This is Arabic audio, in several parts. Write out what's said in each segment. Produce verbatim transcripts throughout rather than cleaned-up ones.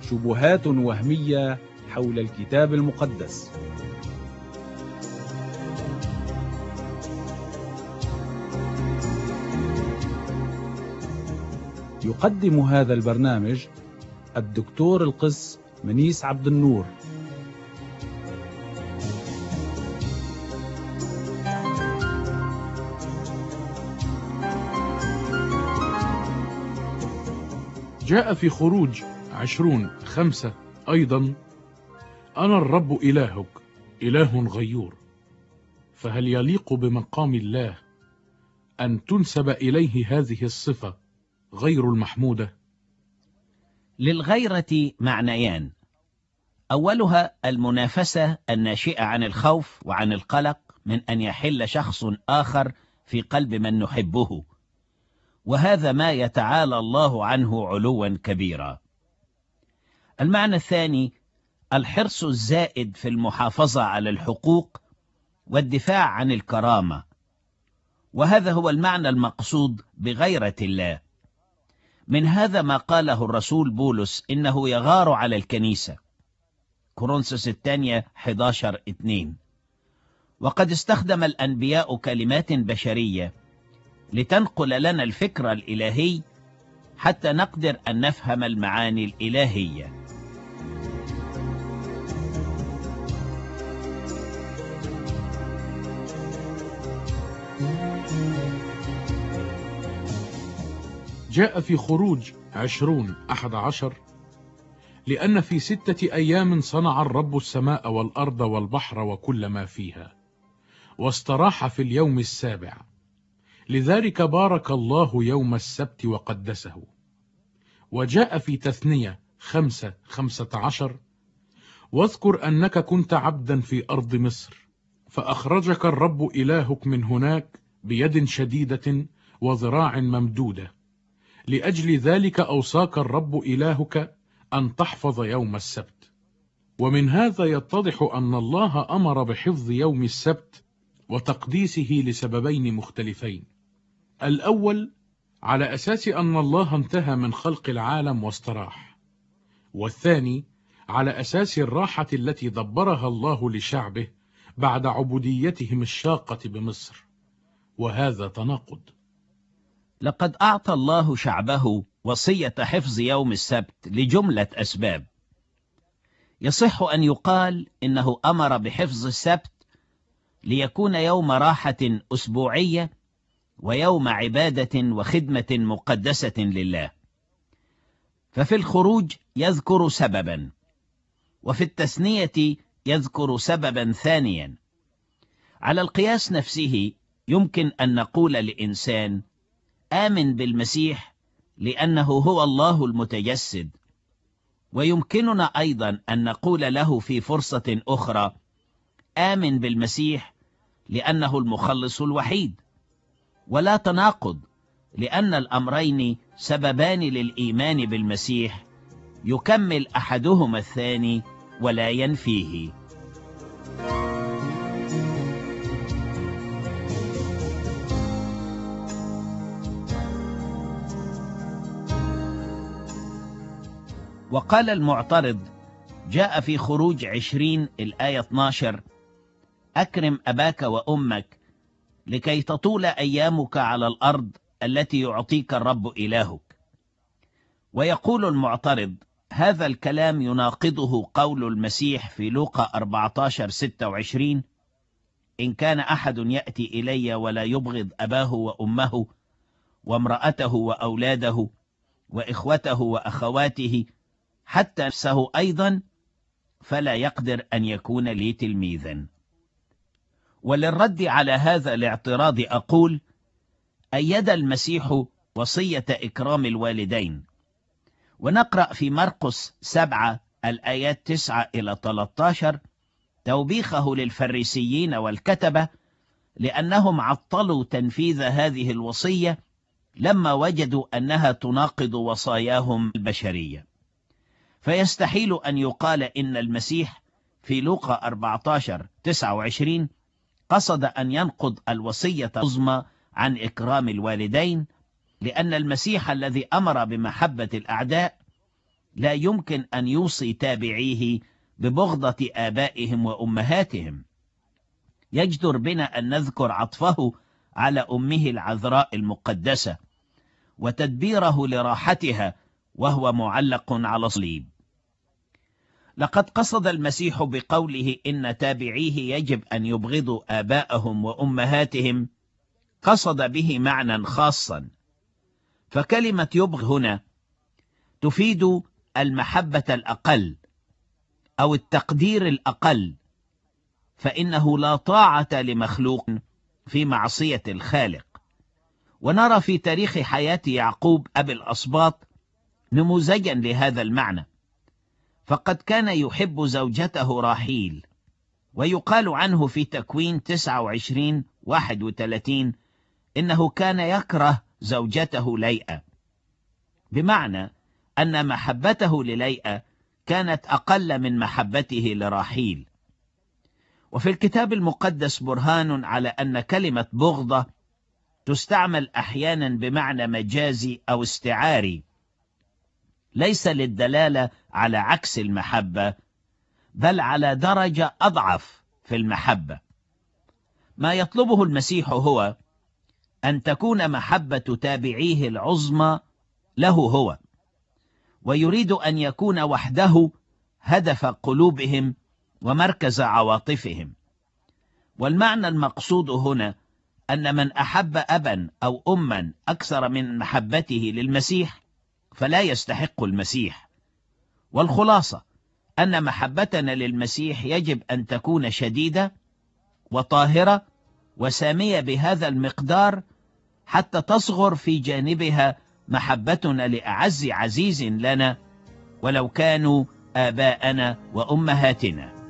شبهات وهمية حول الكتاب المقدس. يقدم هذا البرنامج الدكتور القس منيس عبد النور. جاء في خروج عشرون خمسة أيضا: أنا الرب إلهك إله غيور. فهل يليق بمقام الله أن تنسب إليه هذه الصفة غير المحمودة؟ للغيرة معنيان: أولها المنافسة الناشئة عن الخوف وعن القلق من أن يحل شخص آخر في قلب من نحبه، وهذا ما يتعالى الله عنه علوا كبيرا. المعنى الثاني الحرص الزائد في المحافظة على الحقوق والدفاع عن الكرامة، وهذا هو المعنى المقصود بغيرة الله. من هذا ما قاله الرسول بولس إنه يغار على الكنيسة، كورنثوس الثانية أحد عشر اثنين. وقد استخدم الأنبياء كلمات بشرية لتنقل لنا الفكر الإلهي حتى نقدر أن نفهم المعاني الإلهية. جاء في خروج عشرون أحد عشر: لأن في ستة أيام صنع الرب السماء والأرض والبحر وكل ما فيها، واستراح في اليوم السابع، لذلك بارك الله يوم السبت وقدسه. وجاء في تثنية خمسة خمسة عشر: واذكر أنك كنت عبدا في أرض مصر، فأخرجك الرب إلهك من هناك بيد شديدة وذراع ممدودة، لأجل ذلك أوصاك الرب إلهك أن تحفظ يوم السبت. ومن هذا يتضح أن الله أمر بحفظ يوم السبت وتقديسه لسببين مختلفين: الأول على أساس أن الله انتهى من خلق العالم واستراح، والثاني على أساس الراحة التي دبرها الله لشعبه بعد عبوديتهم الشاقة بمصر، وهذا تناقض. لقد أعطى الله شعبه وصية حفظ يوم السبت لجملة أسباب. يصح أن يقال إنه أمر بحفظ السبت ليكون يوم راحة أسبوعية ويوم عبادة وخدمة مقدسة لله. ففي الخروج يذكر سببا، وفي التثنية يذكر سببا ثانيا. على القياس نفسه يمكن أن نقول لإنسان: آمن بالمسيح لأنه هو الله المتجسد، ويمكننا أيضا أن نقول له في فرصة أخرى: آمن بالمسيح لأنه المخلص الوحيد. ولا تناقض، لأن الأمرين سببان للإيمان بالمسيح، يكمل أحدهما الثاني ولا ينفيه. وقال المعترض: جاء في خروج عشرين الآية اثناشر: أكرم أباك وأمك لكي تطول أيامك على الأرض التي يعطيك الرب إلهك. ويقول المعترض: هذا الكلام يناقضه قول المسيح في لوقا أربعة عشر ستة وعشرين: إن كان أحد يأتي إلي ولا يبغض أباه وأمه وامرأته وأولاده وإخوته وأخواته حتى نفسه أيضا، فلا يقدر أن يكون لي تلميذا. وللرد على هذا الاعتراض أقول: أيد المسيح وصية إكرام الوالدين. ونقرأ في مرقس سبعة الآيات تسعة إلى ثلاثة عشر توبيخه للفريسيين والكتبة لأنهم عطلوا تنفيذ هذه الوصية لما وجدوا أنها تناقض وصاياهم البشرية. فيستحيل أن يقال إن المسيح في لوقا أربعة عشر تسعة وعشرين قصد أن ينقض الوصية العظمى عن إكرام الوالدين، لأن المسيح الذي أمر بمحبة الأعداء لا يمكن أن يوصي تابعيه ببغضة آبائهم وأمهاتهم. يجدر بنا أن نذكر عطفه على أمه العذراء المقدسة وتدبيره لراحتها وهو معلق على الصليب. لقد قصد المسيح بقوله إن تابعيه يجب أن يبغضوا آباءهم وأمهاتهم، قصد به معنى خاصا، فكلمة يبغض هنا تفيد المحبة الأقل أو التقدير الأقل، فإنه لا طاعة لمخلوق في معصية الخالق. ونرى في تاريخ حياة يعقوب أبي الأسباط نموذجا لهذا المعنى، فقد كان يحب زوجته راحيل، ويقال عنه في تكوين تسعة وعشرين واحد وثلاثين إنه كان يكره زوجته ليئة، بمعنى أن محبته لليئة كانت أقل من محبته لراحيل. وفي الكتاب المقدس برهان على أن كلمة بغضة تستعمل أحيانا بمعنى مجازي أو استعاري، ليس للدلالة على عكس المحبة، بل على درجة أضعف في المحبة. ما يطلبه المسيح هو أن تكون محبة تابعيه العظمى له هو، ويريد أن يكون وحده هدف قلوبهم ومركز عواطفهم. والمعنى المقصود هنا أن من أحب أبا أو أما أكثر من محبته للمسيح فلا يستحق المسيح. والخلاصة أن محبتنا للمسيح يجب أن تكون شديدة وطاهرة وسامية بهذا المقدار حتى تصغر في جانبها محبتنا لأعز عزيز لنا ولو كانوا آباءنا وأمهاتنا.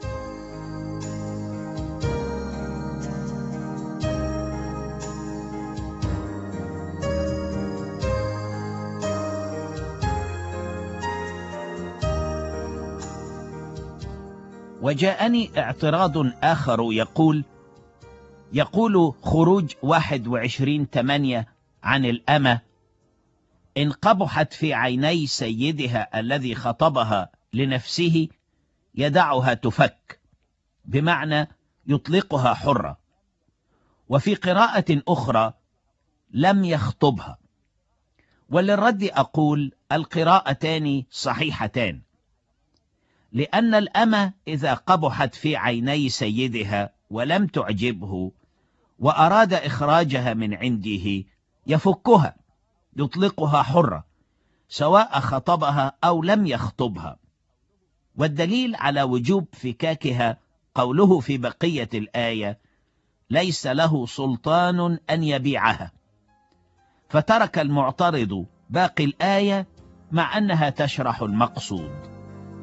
وجاءني اعتراض آخر يقول يقول خروج واحد وعشرين ثمانية عن الأمة: إن قبحت في عيني سيدها الذي خطبها لنفسه يدعها تفك، بمعنى يطلقها حرة. وفي قراءة أخرى لم يخطبها. وللرد أقول القراءتان صحيحتان، لأن الأمة إذا قبحت في عيني سيدها ولم تعجبه وأراد إخراجها من عنده يفكها، يطلقها حرة، سواء خطبها أو لم يخطبها. والدليل على وجوب فكاكها قوله في بقية الآية: ليس له سلطان أن يبيعها. فترك المعترض باقي الآية مع أنها تشرح المقصود.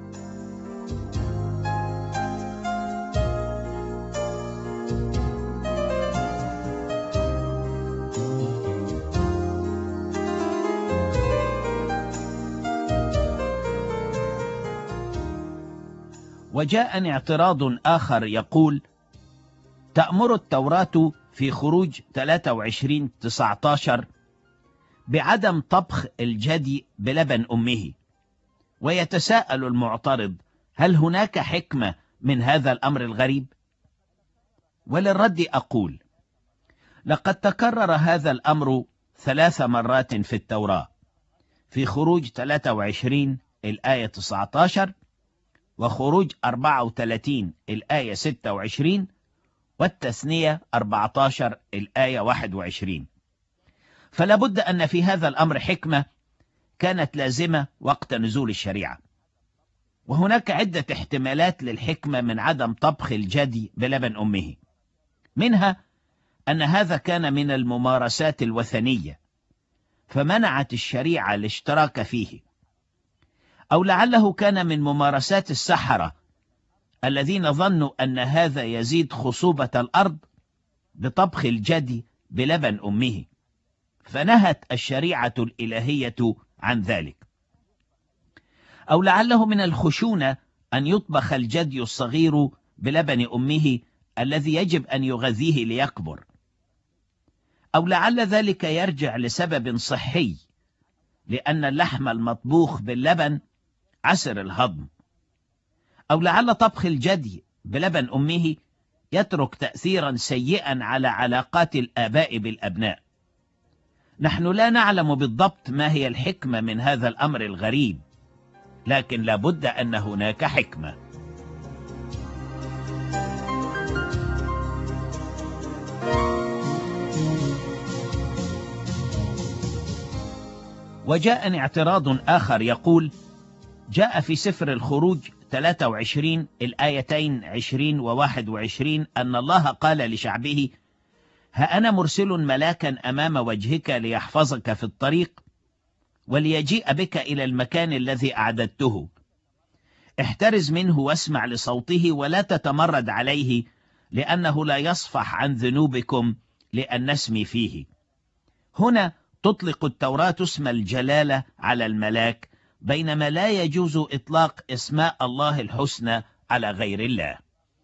وجاءني اعتراض آخر يقول: تأمر التوراة في خروج ثلاثة وعشرين تسعة عشر بعدم طبخ الجدي بلبن أمه. ويتساءل المعترض: هل هناك حكمة من هذا الأمر الغريب؟ وللرد أقول: لقد تكرر هذا الأمر ثلاث مرات في التوراة، في خروج ثلاثة وعشرين الآية تسعة عشر، وخروج أربعة وثلاثين الآية ستة وعشرين، والتثنية أربعة عشر الآية واحد وعشرين. فلا بد أن في هذا الأمر حكمة كانت لازمة وقت نزول الشريعة. وهناك عدة احتمالات للحكمة من عدم طبخ الجدي بلبن أمه، منها أن هذا كان من الممارسات الوثنية فمنعت الشريعة الاشتراك فيه، أو لعله كان من ممارسات السحرة الذين ظنوا أن هذا يزيد خصوبة الأرض بطبخ الجدي بلبن أمه، فنهت الشريعة الإلهية عن ذلك. أو لعله من الخشونة أن يطبخ الجدي الصغير بلبن أمه الذي يجب أن يغذيه ليكبر. أو لعل ذلك يرجع لسبب صحي، لأن اللحم المطبوخ باللبن عسر الهضم، أو لعل طبخ الجدي بلبن أمه يترك تأثيرا سيئا على علاقات الآباء بالأبناء. نحن لا نعلم بالضبط ما هي الحكمة من هذا الأمر الغريب، لكن لابد أن هناك حكمة. وجاء اعتراض آخر يقول: جاء في سفر الخروج ثلاثة وعشرين الآيتين عشرين وواحد وعشرين أن الله قال لشعبه: ها أنا مرسل ملاكا أمام وجهك ليحفظك في الطريق وليجيء بك إلى المكان الذي أعددته. احترز منه واسمع لصوته ولا تتمرد عليه، لأنه لا يصفح عن ذنوبكم لأن نسمي فيه. هنا تطلق التوراة اسم الجلالة على الملاك، بينما لا يجوز إطلاق اسماء الله الحسنى على غير الله.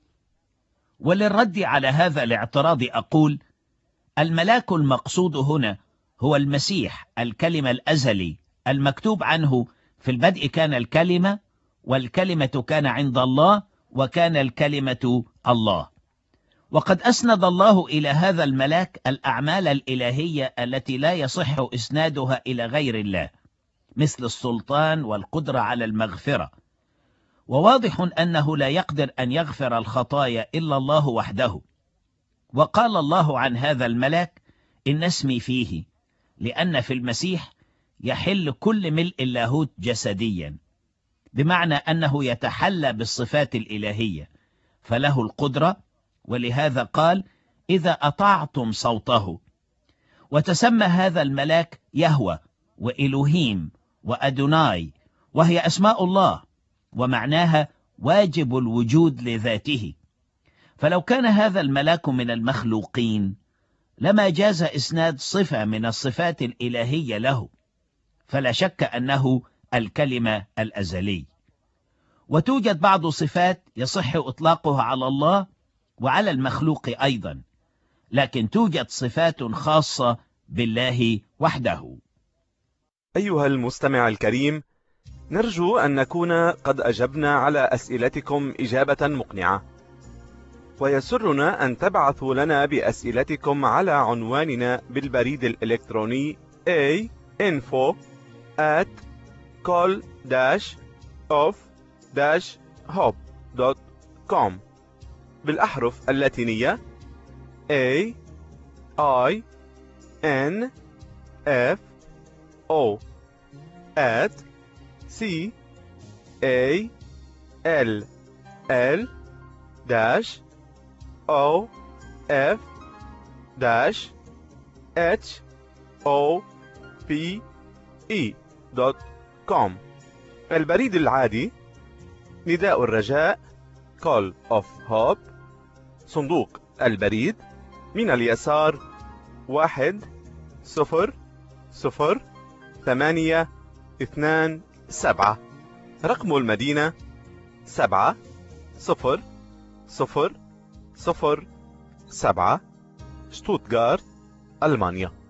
وللرد على هذا الاعتراض أقول: الملاك المقصود هنا هو المسيح، الكلمة الأزلي المكتوب عنه: في البدء كان الكلمة، والكلمة كان عند الله، وكان الكلمة الله. وقد أسند الله إلى هذا الملاك الأعمال الإلهية التي لا يصح إسنادها إلى غير الله، مثل السلطان والقدرة على المغفرة. وواضح أنه لا يقدر أن يغفر الخطايا إلا الله وحده. وقال الله عن هذا الملاك: إن اسمي فيه، لأن في المسيح يحل كل ملء اللاهوت جسديا، بمعنى أنه يتحلى بالصفات الإلهية، فله القدرة، ولهذا قال: إذا أطعتم صوته. وتسمى هذا الملاك يهوه وإلهيم وأدوناي، وهي أسماء الله، ومعناها واجب الوجود لذاته. فلو كان هذا الملاك من المخلوقين لما جاز إسناد صفة من الصفات الإلهية له، فلا شك أنه الكلمة الأزلي. وتوجد بعض صفات يصح إطلاقها على الله وعلى المخلوق أيضا، لكن توجد صفات خاصة بالله وحده. أيها المستمع الكريم، نرجو أن نكون قد أجبنا على أسئلتكم إجابة مقنعة، ويسرنا أن تبعثوا لنا بأسئلتكم على عنواننا بالبريد الإلكتروني a info at col dash of dash hope dot com بالأحرف اللاتينية A I N F O at C A L L dash O F dash H O P E dot com. البريد العادي: نداء الرجاء Call of Hope، صندوق البريد من اليسار واحد صفر صفر ثمانية اثنان سبعة، رقم المدينة سبعة صفر صفر صفر سبعة، شتوتغارت، ألمانيا.